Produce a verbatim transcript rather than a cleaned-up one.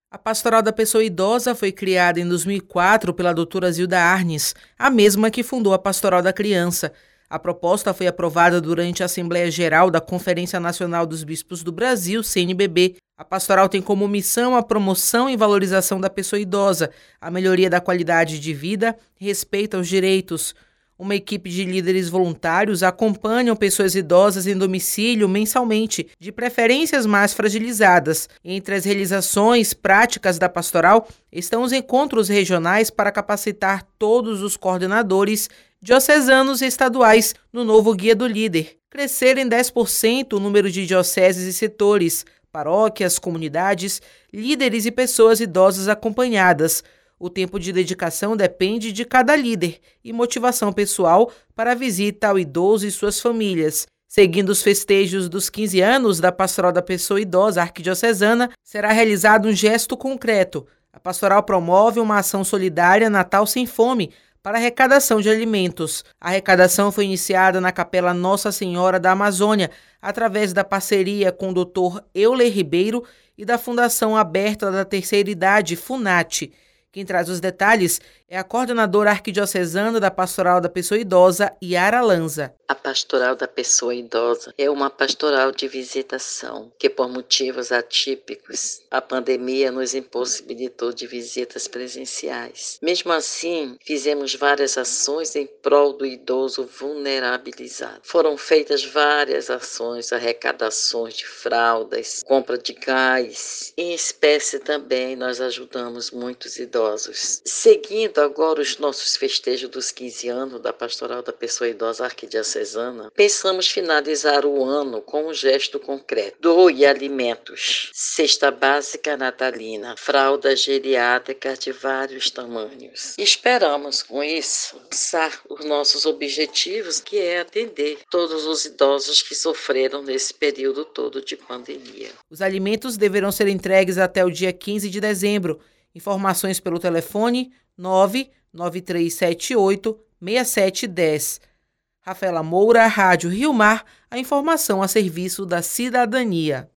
A Pastoral da Pessoa Idosa foi criada em dois mil e quatro pela doutora Zilda Arnes, a mesma que fundou a Pastoral da Criança. A proposta foi aprovada durante a Assembleia Geral da Conferência Nacional dos Bispos do Brasil, C N B B. A pastoral tem como missão a promoção e valorização da pessoa idosa, a melhoria da qualidade de vida, respeito aos direitos. Uma equipe de líderes voluntários acompanham pessoas idosas em domicílio mensalmente, de preferências mais fragilizadas. Entre as realizações práticas da pastoral estão os encontros regionais para capacitar todos os coordenadores diocesanos e estaduais no novo Guia do Líder. Crescer em dez por cento o número de dioceses e setores, paróquias, comunidades, líderes e pessoas idosas acompanhadas. O tempo de dedicação depende de cada líder e motivação pessoal para a visita ao idoso e suas famílias. Seguindo os festejos dos quinze anos da Pastoral da Pessoa Idosa Arquidiocesana, será realizado um gesto concreto. A pastoral promove uma ação solidária Natal Sem Fome para arrecadação de alimentos. A arrecadação foi iniciada na Capela Nossa Senhora da Amazônia, através da parceria com o doutor Euler Ribeiro e da Fundação Aberta da Terceira Idade, FUNAT. Quem traz os detalhes é a coordenadora arquidiocesana da Pastoral da Pessoa Idosa, Yara Lanza. A Pastoral da Pessoa Idosa é uma pastoral de visitação que, por motivos atípicos, a pandemia nos impossibilitou de visitas presenciais. Mesmo assim, fizemos várias ações em prol do idoso vulnerabilizado. Foram feitas várias ações, arrecadações de fraldas, compra de gás. Em espécie também nós ajudamos muitos idosos. Seguindo agora os nossos festejos dos quinze anos da Pastoral da Pessoa Idosa Arquidiocesana, pensamos finalizar o ano com um gesto concreto. Doe alimentos, cesta básica natalina, fraldas geriátricas de vários tamanhos. Esperamos, com isso, alcançar os nossos objetivos, que é atender todos os idosos que sofreram nesse período todo de pandemia. Os alimentos deverão ser entregues até o dia quinze de dezembro. Informações pelo telefone nove nove três sete oito seis sete um zero. Rafaela Moura, Rádio Rio Mar, a informação a serviço da cidadania.